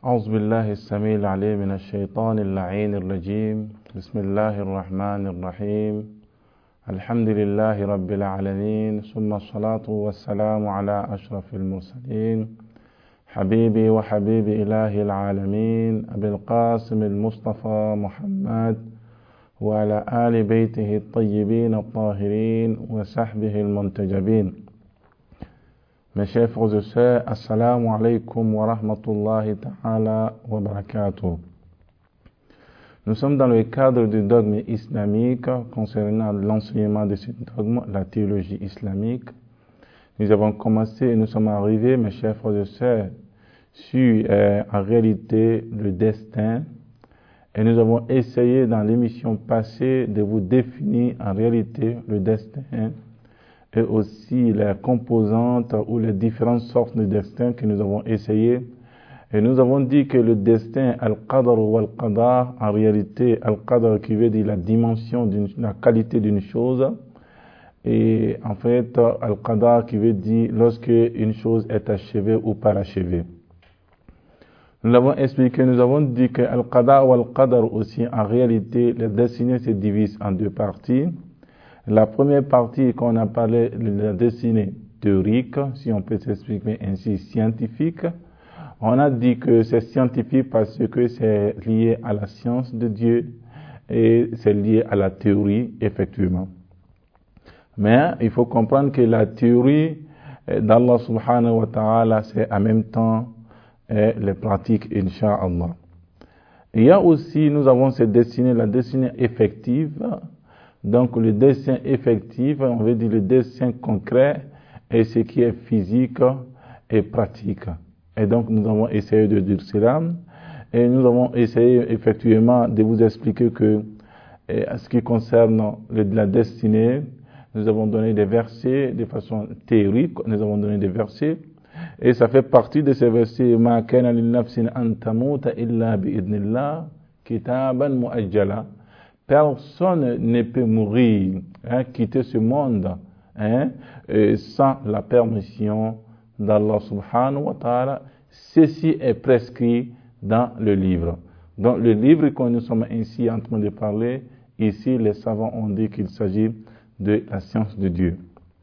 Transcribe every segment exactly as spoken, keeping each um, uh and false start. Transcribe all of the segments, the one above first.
أعوذ بالله السميع العليم من الشيطان اللعين الرجيم بسم الله الرحمن الرحيم الحمد لله رب العالمين ثم الصلاة والسلام على أشرف المرسلين حبيبي وحبيب إله العالمين أبي القاسم المصطفى محمد وعلى آل بيته الطيبين الطاهرين وصحبه المنتجبين. Mes chers frères et sœurs, assalamu alaikum wa rahmatullahi ta'ala wa barakatuh. Nous sommes dans le cadre du dogme islamique concernant l'enseignement de ce dogme, la théologie islamique. Nous avons commencé et nous sommes arrivés, mes chers frères et sœurs, sur euh, en réalité le destin. Et nous avons essayé dans l'émission passée de vous définir en réalité le destin et aussi les composantes ou les différentes sortes de destin que nous avons essayé. Et nous avons dit que le destin, al-qadr ou al-qadar, en réalité, al-qadr qui veut dire la dimension, d'une, la qualité d'une chose, et en fait, al-qadar qui veut dire lorsque une chose est achevée ou parachevée. Nous l'avons expliqué, nous avons dit que al-qadar ou al-qadar aussi, en réalité, le destinée se divise en deux parties. La première partie, qu'on a parlé de la destinée théorique, si on peut s'expliquer ainsi, scientifique, on a dit que c'est scientifique parce que c'est lié à la science de Dieu et c'est lié à la théorie, effectivement. Mais il faut comprendre que la théorie d'Allah subhanahu wa ta'ala, c'est en même temps eh, les pratiques, incha'Allah. Il y a aussi, nous avons cette destinée, la destinée effective. Donc le dessin effectif, on veut dire le dessin concret, et ce qui est physique et pratique. Et donc nous avons essayé de dire cela, et nous avons essayé effectivement de vous expliquer que, en ce qui concerne le, la destinée, nous avons donné des versets de façon théorique, nous avons donné des versets, et ça fait partie de ces versets, Ma kana lin nafsin an tamuta illa bi idnillah, kitaban muajjala. Personne ne peut mourir, hein, quitter ce monde, hein, sans la permission d'Allah subhanahu wa ta'ala. Ceci est prescrit dans le livre. Dans le livre que nous sommes ainsi en train de parler, ici les savants ont dit qu'il s'agit de la science de Dieu.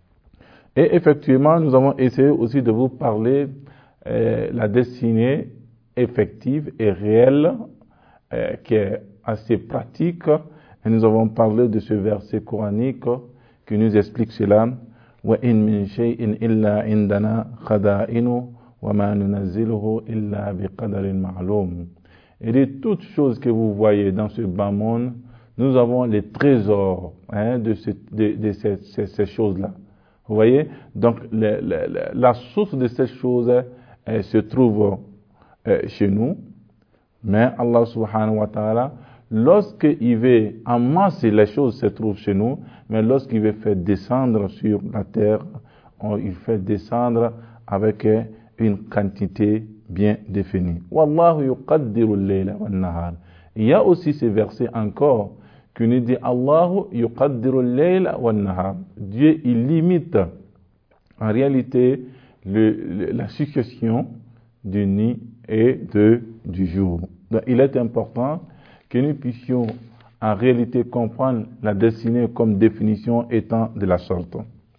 Et effectivement, nous avons essayé aussi de vous parler euh, la destinée effective et réelle, euh, qui est assez pratique. Et nous avons parlé de ce verset coranique qui nous explique cela. Wa in min shay'in illa indana khada'inu wa ma nunazziluhu illa biqadarin ma'lum. Et de toutes choses que vous voyez dans ce bas monde, nous avons les trésors, hein, de, ce, de, de ces, ces, ces choses-là. Vous voyez? Donc le, le, le, la source de ces choses elle, se trouve euh, chez nous. Mais Allah subhanahu wa ta'ala, lorsqu'il veut amasser les choses se trouvent chez nous, mais lorsqu'il veut faire descendre sur la terre, on, il fait descendre avec une quantité bien définie. Wallahu yuqaddiru al-layla wan-nahar. Il y a aussi ces versets encore qui nous dit Allahu yuqaddiru al-layla wan-nahar. Dieu il limite en réalité le, le, la succession du nuit et de, du jour. Donc, il est important que nous puissions en réalité comprendre la destinée comme définition étant de la sorte.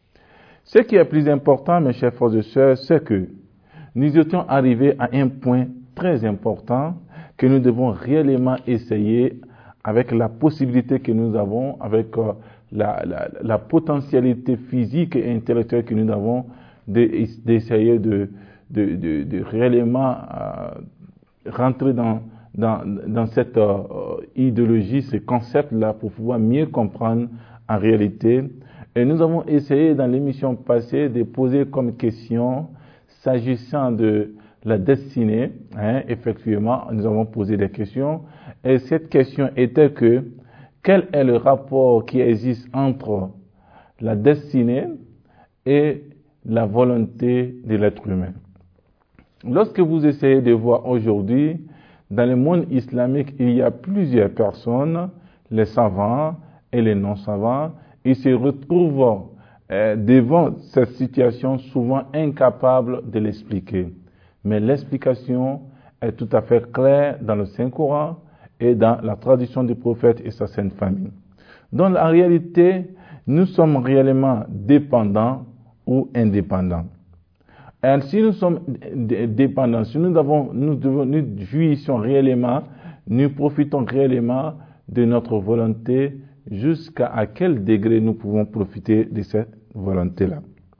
Ce qui est plus important, mes chers frères et sœurs, c'est que nous étions arrivés à un point très important que nous devons réellement essayer avec la possibilité que nous avons, avec euh, la, la, la potentialité physique et intellectuelle que nous avons d'essayer de, de, de, de réellement euh, rentrer dans Dans, dans cette euh, idéologie, ce concept-là, pour pouvoir mieux comprendre en réalité. Et nous avons essayé dans l'émission passée de poser comme question, s'agissant de la destinée, hein, effectivement, nous avons posé des questions. Et cette question était que, quel est le rapport qui existe entre la destinée et la volonté de l'être humain? Lorsque vous essayez de voir aujourd'hui, dans le monde islamique, il y a plusieurs personnes, les savants et les non-savants, ils se retrouvent euh, devant cette situation souvent incapables de l'expliquer. Mais l'explication est tout à fait clair dans le Saint-Coran et dans la tradition du prophète et sa sainte famille. Donc, en réalité, nous sommes réellement dépendants ou indépendants. Et si nous sommes dépendants, si nous, avons, nous, devons, nous jouissons réellement, nous profitons réellement de notre volonté, jusqu'à à quel degré nous pouvons profiter de cette volonté-là.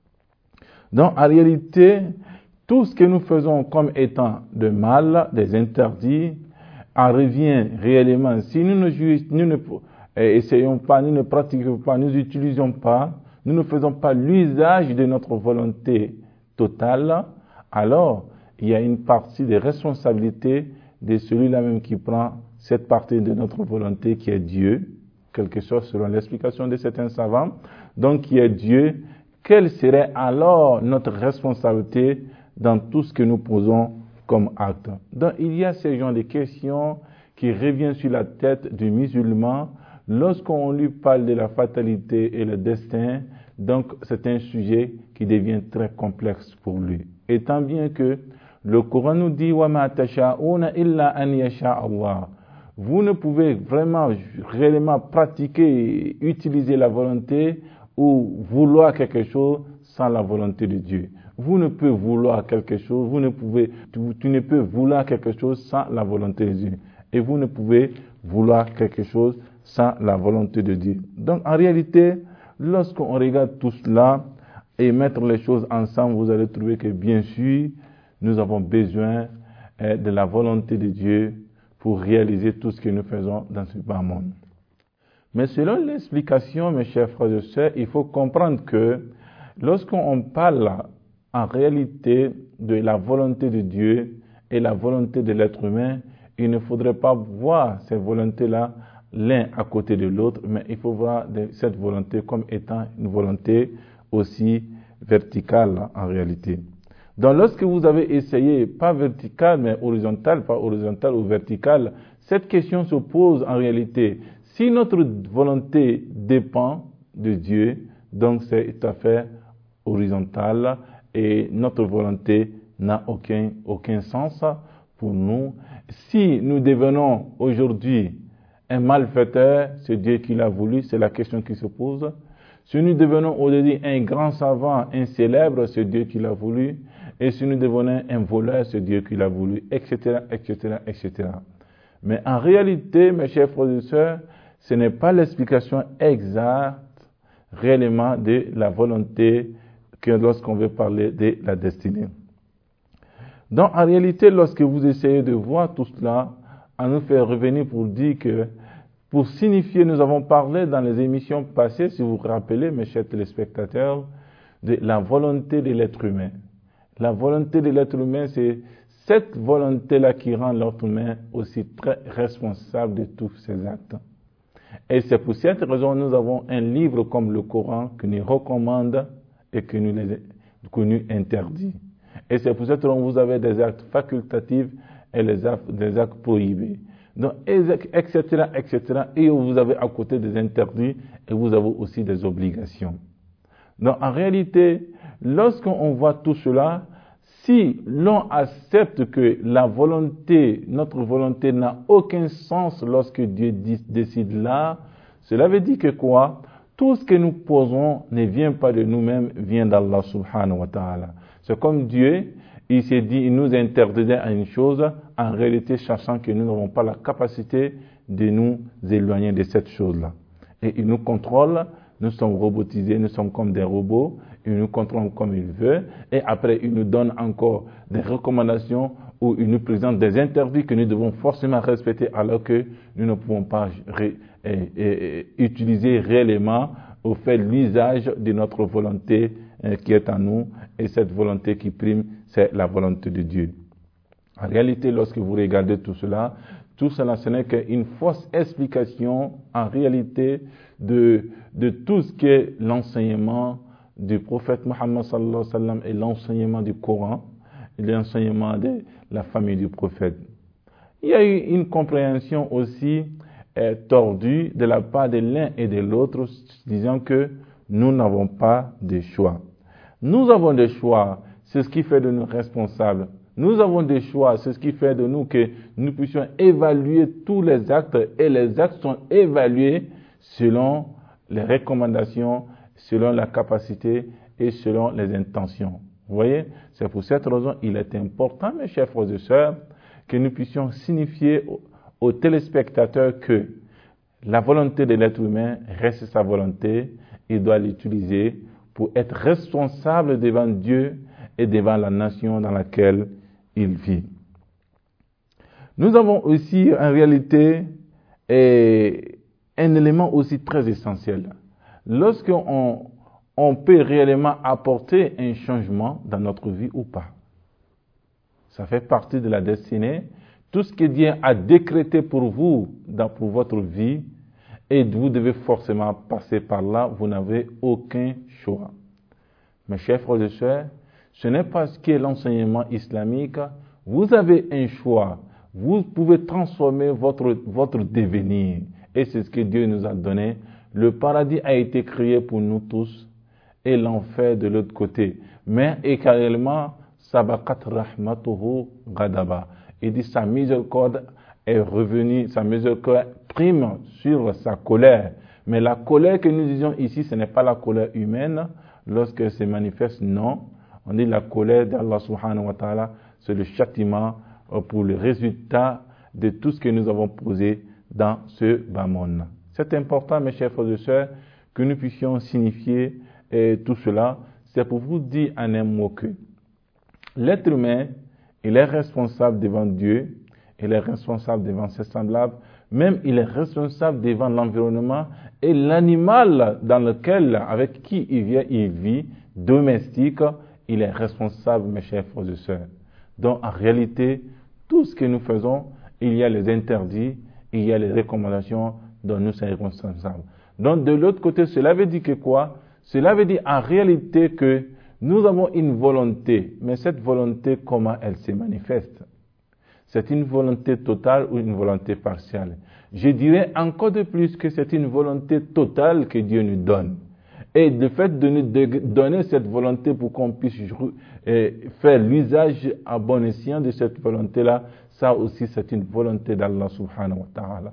Donc, en réalité, tout ce que nous faisons comme étant de mal, des interdits, en revient réellement. Si nous ne, jouissons, nous ne essayons pas, nous ne pratiquons pas, nous n'utilisons pas, nous ne faisons pas l'usage de notre volonté totale, alors il y a une partie de responsabilité de celui-là même qui prend cette partie de notre volonté qui est Dieu, quelque chose selon l'explication de certains savants, donc qui est Dieu. Quelle serait alors notre responsabilité dans tout ce que nous posons comme acte? Donc il y a ces genres de questions qui reviennent sur la tête du musulman lorsqu'on lui parle de la fatalité et le destin. Donc c'est un sujet qui devient très complexe pour lui. Étant bien que le Coran nous dit wa ma tasha'una illa an yasha Allah. Vous ne pouvez vraiment réellement pratiquer et utiliser la volonté ou vouloir quelque chose sans la volonté de Dieu. Vous ne pouvez vouloir quelque chose, vous ne pouvez, tu, tu ne peux vouloir quelque chose sans la volonté de Dieu. Et vous ne pouvez vouloir quelque chose sans la volonté de Dieu. Donc en réalité, lorsqu'on regarde tout cela et mettre les choses ensemble, vous allez trouver que bien sûr, nous avons besoin eh, de la volonté de Dieu pour réaliser tout ce que nous faisons dans ce bas monde. Mais selon l'explication, mes chers frères et sœurs, il faut comprendre que lorsqu'on parle en réalité de la volonté de Dieu et la volonté de l'être humain, il ne faudrait pas voir ces volontés-là l'un à côté de l'autre, mais il faut voir cette volonté comme étant une volonté aussi verticale en réalité. Donc lorsque vous avez essayé, pas vertical, mais horizontal, pas horizontal ou vertical, cette question se pose en réalité. Si notre volonté dépend de Dieu, donc c'est tout à fait horizontal et notre volonté n'a aucun, aucun sens pour nous. Si nous devenons aujourd'hui un malfaiteur, c'est Dieu qui l'a voulu, c'est la question qui se pose. Si nous devenons aujourd'hui un grand savant, un célèbre, c'est Dieu qui l'a voulu. Et si nous devenons un voleur, c'est Dieu qui l'a voulu, et cetera, et cetera, et cetera. Mais en réalité, mes chers frères et sœurs, ce n'est pas l'explication exacte réellement de la volonté que lorsqu'on veut parler de la destinée. Donc en réalité, lorsque vous essayez de voir tout cela, on nous fait revenir pour dire que, pour signifier, nous avons parlé dans les émissions passées, si vous vous rappelez, mes chers téléspectateurs, de la volonté de l'être humain. La volonté de l'être humain, c'est cette volonté-là qui rend l'être humain aussi très responsable de tous ses actes. Et c'est pour cette raison que nous avons un livre comme le Coran qui nous recommande et qui nous, les, qui nous interdit. Et c'est pour cette raison que vous avez des actes facultatifs et les actes, des actes prohibés. Donc, et cetera, et cetera. Et vous avez à côté des interdits et vous avez aussi des obligations. Donc, en réalité, lorsqu'on voit tout cela, si l'on accepte que la volonté, notre volonté n'a aucun sens lorsque Dieu décide là, cela veut dire que quoi? Tout ce que nous posons ne vient pas de nous-mêmes, vient d'Allah subhanahu wa ta'ala. C'est comme Dieu, il s'est dit, il nous interdisait à une chose, en réalité, sachant que nous n'avons pas la capacité de nous éloigner de cette chose-là. Et il nous contrôle, nous sommes robotisés, nous sommes comme des robots, il nous contrôle comme il veut, et après il nous donne encore des recommandations où il nous présente des interdits que nous devons forcément respecter alors que nous ne pouvons pas ré, et, et, et, utiliser réellement ou faire l'usage de notre volonté euh, qui est en nous, et cette volonté qui prime, c'est la volonté de Dieu. En réalité, lorsque vous regardez tout cela, tout cela, ce n'est qu'une fausse explication, en réalité, de, de tout ce qui est l'enseignement du prophète Mohammed sallallahu alayhi wa sallam et l'enseignement du Coran, et l'enseignement de la famille du prophète. Il y a eu une compréhension aussi euh, tordue de la part de l'un et de l'autre, disant que nous n'avons pas de choix. Nous avons des choix, c'est ce qui fait de nous responsables. Nous avons des choix, c'est ce qui fait de nous que nous puissions évaluer tous les actes et les actes sont évalués selon les recommandations, selon la capacité et selon les intentions. Vous voyez, c'est pour cette raison qu'il est important, mes chers frères et sœurs, que nous puissions signifier aux, aux téléspectateurs que la volonté de l'être humain reste sa volonté, il doit l'utiliser pour être responsable devant Dieu et devant la nation dans laquelle il vit. Nous avons aussi en réalité eh, un élément aussi très essentiel. Lorsqu'on on peut réellement apporter un changement dans notre vie ou pas. Ça fait partie de la destinée. Tout ce que Dieu a décrété pour vous, dans, pour votre vie, et vous devez forcément passer par là, vous n'avez aucun choix. Mes chers frères et sœurs, ce n'est pas ce qu'est l'enseignement islamique. Vous avez un choix. Vous pouvez transformer votre, votre devenir. Et c'est ce que Dieu nous a donné. Le paradis a été créé pour nous tous et l'enfer de l'autre côté. Mais également, sabakat rahmatuhu ghadaba. Il dit sa miséricorde est revenue, sa miséricorde prime sur sa colère. Mais la colère que nous disons ici, ce n'est pas la colère humaine lorsqu'elle se manifeste, non. On dit la colère d'Allah subhanahu wa ta'ala, c'est le châtiment pour le résultat de tout ce que nous avons posé dans ce bas monde. C'est important, mes chers frères et sœurs, que nous puissions signifier et tout cela. C'est pour vous dire en un mot que l'être humain, il est responsable devant Dieu, il est responsable devant ses semblables, même il est responsable devant l'environnement et l'animal dans lequel, avec qui il vient, il vit, domestique, il est responsable, mes chers frères et sœurs. Donc, en réalité, tout ce que nous faisons, il y a les interdits, il y a les recommandations dont nous sommes responsables. Donc, de l'autre côté, cela veut dire que quoi? Cela veut dire en réalité que nous avons une volonté, mais cette volonté, comment elle se manifeste? C'est une volonté totale ou une volonté partielle? Je dirais encore de plus que c'est une volonté totale que Dieu nous donne. Et le fait de nous donner cette volonté pour qu'on puisse faire l'usage à bon escient de cette volonté-là, ça aussi c'est une volonté d'Allah subhanahu wa ta'ala.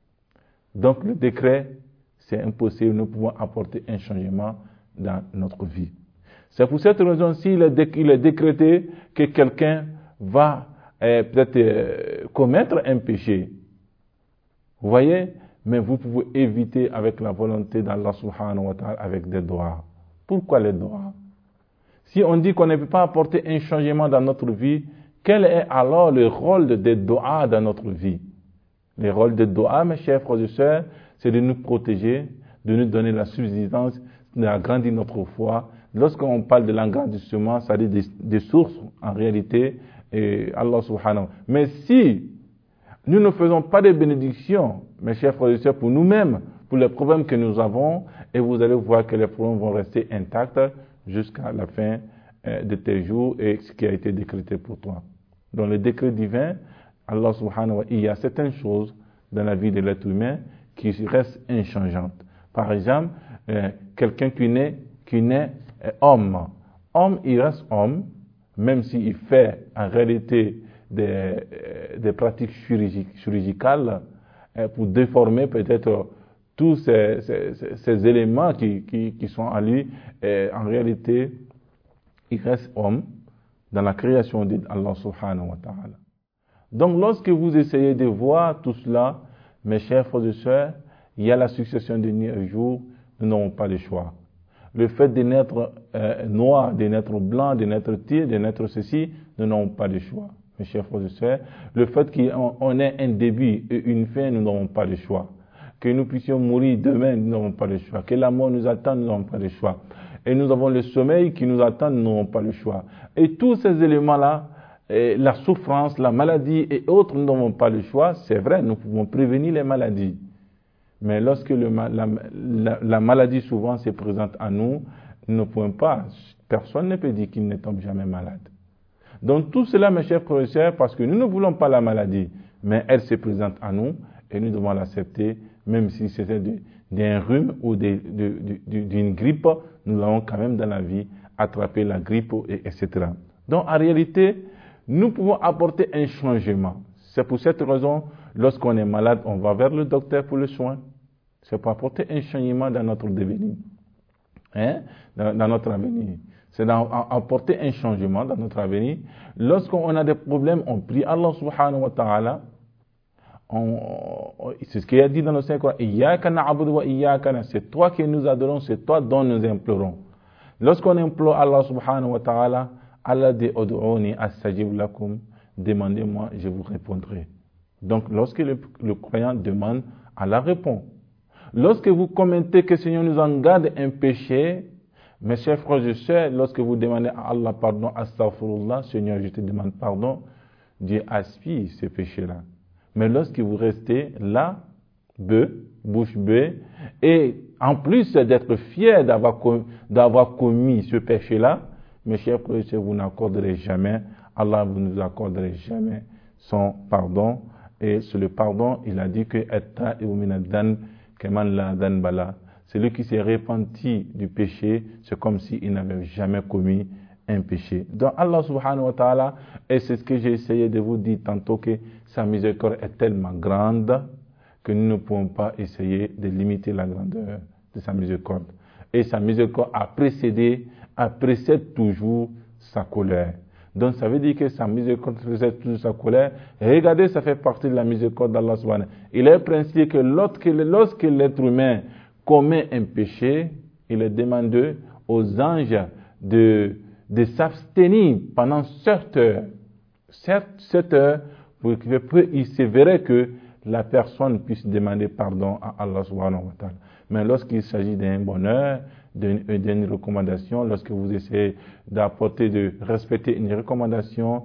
Donc le décret, c'est impossible, nous pouvons apporter un changement dans notre vie. C'est pour cette raison-ci qu'il est décrété que quelqu'un va euh, peut-être euh, commettre un péché. Vous voyez? Mais vous pouvez éviter avec la volonté d'Allah subhanahu wa ta'ala avec des doigts. Pourquoi les doigts? Si on dit qu'on ne peut pas apporter un changement dans notre vie, quel est alors le rôle des doigts dans notre vie? Le rôle des doigts, mes chers frères et sœurs, c'est de nous protéger, de nous donner la subsistance, d'agrandir notre foi. Lorsqu'on parle de l'agrandissement, ça dit des, des sources, en réalité, et Allah subhanahu wa ta'ala. Mais si nous ne faisons pas de bénédictions, mes chers frères et sœurs, pour nous-mêmes, pour les problèmes que nous avons, et vous allez voir que les problèmes vont rester intacts jusqu'à la fin euh, de tes jours et ce qui a été décrété pour toi. Dans le décret divin, Allah subhanahu wa ta'ala, il y a certaines choses dans la vie de l'être humain qui restent inchangeantes. Par exemple, euh, quelqu'un qui naît, qui naît euh, homme. Homme, il reste homme, même s'il fait en réalité des, des pratiques chirurgicales pour déformer peut-être tous ces, ces, ces éléments qui, qui, qui sont en lui. Et en réalité, il reste homme dans la création d'Allah subhanahu wa ta'ala. Donc lorsque vous essayez de voir tout cela, mes chers frères et sœurs, il y a la succession de nuit et jour, nous n'avons pas de choix. Le fait de naître euh, noir, de naître blanc, de naître tir, de naître ceci, nous n'avons pas de choix. Mes chers frères et sœurs, le fait qu'on ait un début et une fin, nous n'avons pas de choix. Que nous puissions mourir demain, nous n'avons pas de choix. Que la mort nous attend, nous n'avons pas de choix. Et nous avons le sommeil qui nous attend, nous n'avons pas le choix. Et tous ces éléments-là, la souffrance, la maladie et autres, nous n'avons pas le choix. C'est vrai, nous pouvons prévenir les maladies. Mais lorsque le, la, la, la maladie souvent se présente à nous, nous ne pouvons pas. Personne ne peut dire qu'il ne tombe jamais malade. Donc tout cela, mes chers frères et sœurs, parce que nous ne voulons pas la maladie, mais elle se présente à nous et nous devons l'accepter, même si c'était d'un rhume ou d'une grippe, nous allons quand même dans la vie attraper la grippe, et, etc. Donc en réalité, nous pouvons apporter un changement. C'est pour cette raison, lorsqu'on est malade, on va vers le docteur pour le soin. C'est pour apporter un changement dans notre devenir, hein? dans, dans notre avenir. C'est d'apporter un changement dans notre avenir. Lorsqu'on a des problèmes, on prie Allah subhanahu wa ta'ala. C'est ce qu'il a dit dans le Saint-Coran. Iyyaka na'budu wa iyyaka nasta'in. C'est toi que nous adorons, c'est toi dont nous implorons. Lorsqu'on implore Allah subhanahu wa ta'ala, Allah dit Ud'uni astajib lakum. Demandez-moi, je vous répondrai. Donc, lorsque le, le croyant demande, Allah répond. Lorsque vous commettez que le Seigneur nous en garde un péché, mes chers frères et sœurs, lorsque vous demandez à Allah pardon, astaghfirullah, Seigneur, je te demande pardon, Dieu aspire ce péché-là. Mais lorsque vous restez là, bœuf, bouche bée, et en plus d'être fier d'avoir, d'avoir commis ce péché-là, mes chers frères et sœurs, vous n'accorderez jamais, Allah vous ne nous accorderez jamais son pardon. Et sur le pardon, il a dit que celui qui s'est repenti du péché, c'est comme s'il n'avait jamais commis un péché. Donc Allah subhanahu wa ta'ala, et c'est ce que j'ai essayé de vous dire tantôt, que sa miséricorde est tellement grande que nous ne pouvons pas essayer de limiter la grandeur de sa miséricorde. Et sa miséricorde a précédé, a précède toujours sa colère. Donc ça veut dire que sa miséricorde précède toujours sa colère. Et regardez, ça fait partie de la miséricorde d'Allah subhanahu. Il est principe que lorsque, lorsque l'être humain commet un péché, il est demandé aux anges de, de s'abstenir pendant sept heures. Certes, sept heures, pour qu'il se verrait que la personne puisse demander pardon à Allah subhanahu wa ta'ala. Mais lorsqu'il s'agit d'un bonheur, d'une, d'une recommandation, lorsque vous essayez d'apporter, de respecter une recommandation,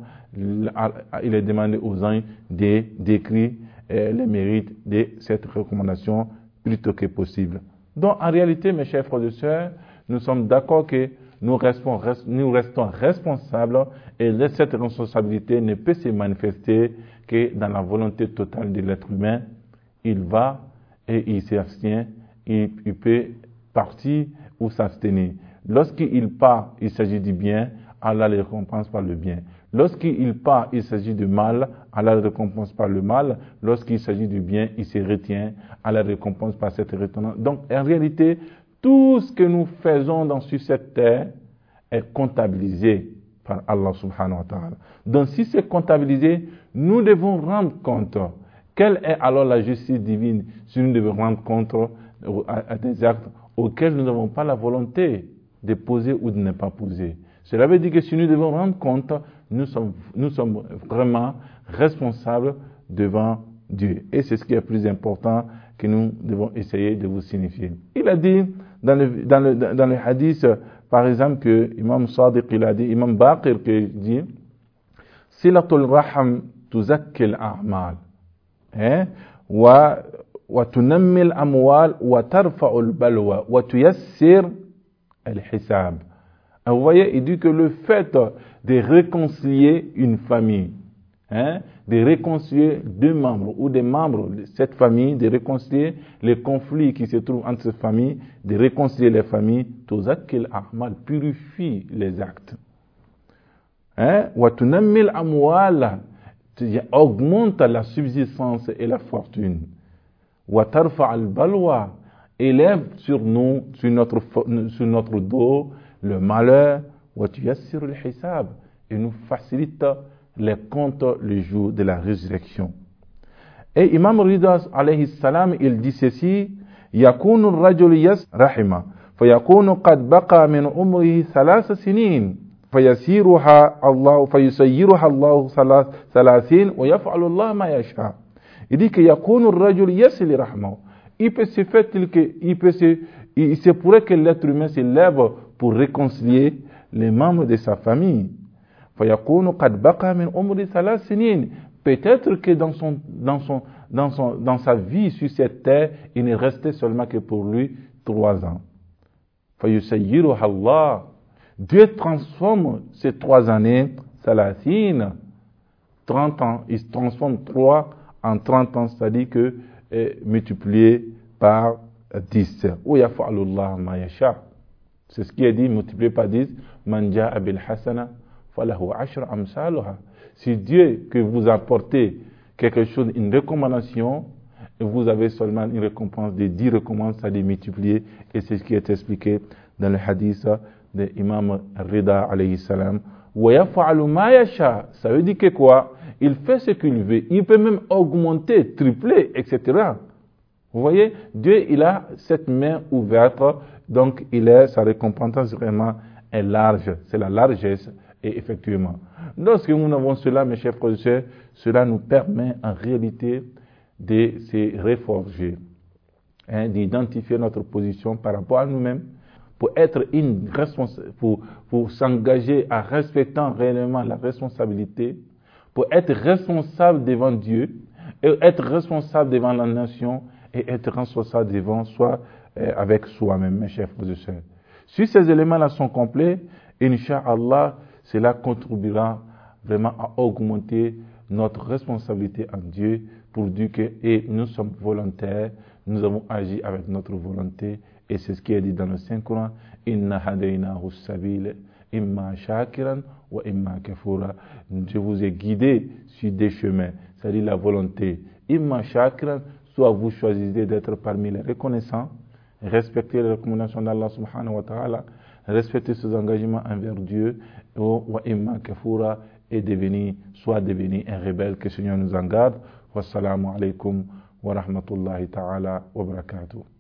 il est demandé aux anges de, d'écrire euh, les mérites de cette recommandation plutôt que possible. Donc, en réalité, mes chers frères et sœurs, nous sommes d'accord que nous restons, nous restons responsables et cette responsabilité ne peut se manifester que dans la volonté totale de l'être humain. Il va et il s'abstient, il, il peut partir ou s'abstenir. Lorsqu'il part, il s'agit du bien, Allah le récompense par le bien. Lorsqu'il part, il s'agit du mal, Allah le récompense par le mal. Lorsqu'il s'agit du bien, il se retient, Allah le récompense par cette retenance. Donc, en réalité, tout ce que nous faisons dans, sur cette terre est comptabilisé par Allah subhanahu wa ta'ala. Donc, si c'est comptabilisé, nous devons rendre compte. Quelle est alors la justice divine si nous devons rendre compte à, à des actes auxquels nous n'avons pas la volonté de poser ou de ne pas poser? Cela veut dire que si nous devons rendre compte, nous sommes, nous sommes vraiment responsables devant Dieu. Et c'est ce qui est le plus important que nous devons essayer de vous signifier. Il a dit dans le, dans le, dans le hadith, par exemple, que Imam Sadiq, il a dit, Imam Baqir, qui dit, Silatul Raham tuzakkil a'mal, wa, wa tunammil amwal, wa tarfa'ul balwa, wa tuyassir al-hisab. Vous voyez, il dit que le fait de réconcilier une famille, hein, de réconcilier deux membres ou des membres de cette famille, de réconcilier les conflits qui se trouvent entre ces familles, de réconcilier les familles, tuzakil a'mal, purifie les actes. Hein, wa tunammil amwal, augmente la subsistance et la fortune. Wa tarfa al-balwa, élève sur nous, sur notre, sur notre dos, le malheur, wa tuyassir al-hisab, et nous facilite les comptes le jour de la résurrection. Et Imam Rida alayhi salam, il dit ceci, yakunu ar-rajul yas rahima, fayakunu qad baqa min umrihi thalatha sinin, fayasiruha Allah, fayusayyiruha Allah thalathin, wa yaf'alu Allah ma yasha. Il dit que yakunu ar-rajul yasil rahma. Il peut se faire que, il peut se, il se pourrait que l'être humain se lève pour réconcilier les membres de sa famille. Peut-être que dans, son, dans, son, dans, son, dans sa vie sur cette terre, il ne restait seulement que pour lui trois ans. Dieu transforme ces trois années, salathine, trente ans, il transforme trois en trente ans, c'est-à-dire que eh, multiplié par dix. C'est ce qui est dit, multiplié par dix. Man ja'a bil hasana falahu ashra amsaluha. Si Dieu que vous apportez quelque chose, une recommandation, et vous avez seulement une récompense de dix recommandations à les multiplier, et c'est ce qui est expliqué dans le hadith de l'imam Rida alayhi salam. Ça veut dire que quoi? Il fait ce qu'il veut. Il peut même augmenter, tripler, et cetera. Vous voyez, Dieu, il a cette main ouverte, donc il est, sa récompense vraiment est large. C'est la largesse, et effectivement. Lorsque nous avons cela, mes chers frères et sœurs, cela nous permet en réalité de se réforger, hein, d'identifier notre position par rapport à nous-mêmes, pour être une responsable, pour, pour s'engager à respectant réellement la responsabilité, pour être responsable devant Dieu, et être responsable devant la nation, et être responsable devant soi, euh, avec soi-même, mes chers frères et sœurs. Si ces éléments-là sont complets, Inch'Allah, cela contribuera vraiment à augmenter notre responsabilité en Dieu pour dire que et nous sommes volontaires, nous avons agi avec notre volonté, et c'est ce qui est dit dans le Saint-Coran, Inna hadaynahu sabil imma shakiran wa imma kafura. Je vous ai guidé sur des chemins, c'est-à-dire la volonté. Imma shakiran, soit vous choisissez d'être parmi les reconnaissants, respecter les recommandations d'Allah subhanahu wa ta'ala, respecter ses engagements envers Dieu, wa imma kafura, et devenir, soit devenir un rebelle, que le Seigneur nous en garde. Wassalamu alaikum wa rahmatullahi ta'ala wa barakatuh.